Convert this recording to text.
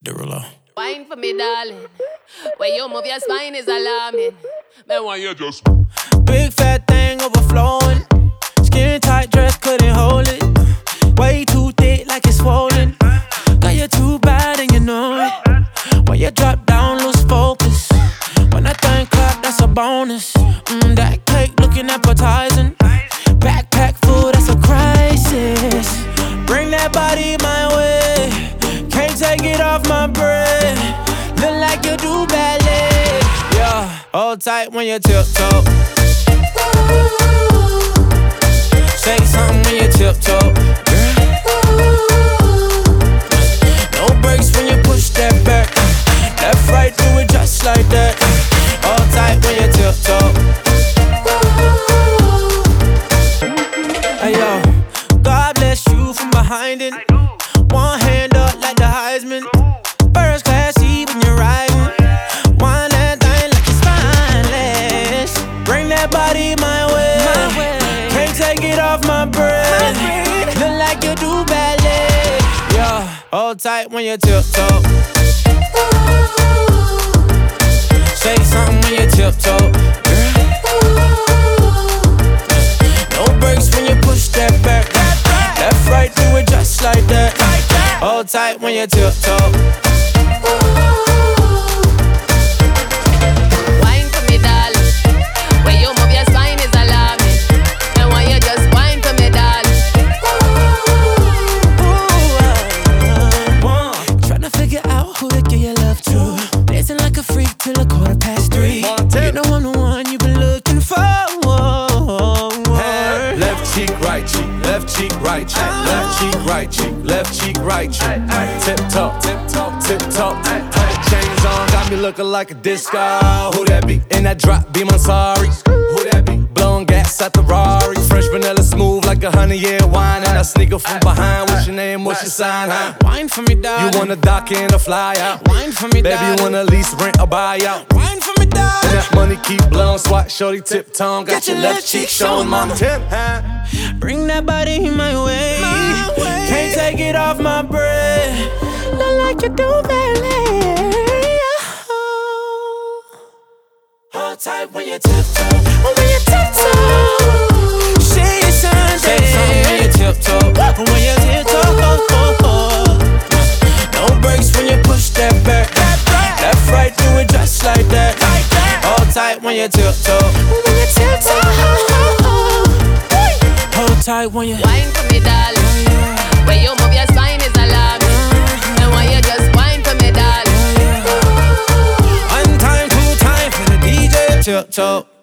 Derulo. Wine for me, darling. Where you move your spine is alarming. Man, why you just Big fat thing overflowing. Skin tight dress couldn't hold it. Way too thick like it's swollen. Got you too bad and you know it. When you drop down, lose focus. When that thing clap, that's a bonus. That cake looking appetizing. Backpack full, that's a crisis. Bring that body my way. Can't take it off my breath. Look like you do ballet. Yeah, hold tight when you tiptoe. Say something when you tiptoe. No brakes when you push that back. Left, right, do it just like that. Hold tight when you tiptoe. Hey yo, God bless you from behind it. One hand up like the Heisman. First class seat when you're riding. Wine that thing like it's spineless. Bring that body my way. Can't take it off my breath. Look like you do ballet. Yeah, hold tight when you tiptoe. Say something when you tiptoe. No brakes when you push that back. Left, right, do it just like that. Hold tight when you tiptoe. Wine for me, darling. Where you move your spine is alarming. And why you just wine for me, darling. Tryna figure out who to give your love to. Dancing like a freak till 3:15. You know I'm the one you've been looking for. Left cheek, right cheek, left cheek, right cheek, left cheek, right cheek, left cheek, right cheek. Tip top, tip top, tip top. Chains on, got me looking like a disco. Who that be? In that drop, be my sorry. Who that be? Blowing gas at the Rari. Fresh vanilla smooth like 100-year wine. And I sneak up from behind. What's your name? What's your sign? Huh? Wine for me, darling. You wanna dock in or fly out? Wine for me, darling. Baby, you wanna lease, rent, or buy out? Wine for me, darling. And that money keep blowing, swat, shorty, tip tongue. Got your left cheek showing, mama. Tip, huh? Bring that body my way. Can't take it off my breath. Look like you do ballet. Hold tight when you tiptoe. When you tiptoe. Say something. Say something when you tiptoe. When you tiptoe. No brakes when you push that back. Left, right, do it just like that. Hold tight when you tiptoe. When you tiptoe. Hold tight when you Wine for me, darling. Where you move your spine is alarming. And why you just wine for me, darling. one time, two time for the DJ. Tiptoe.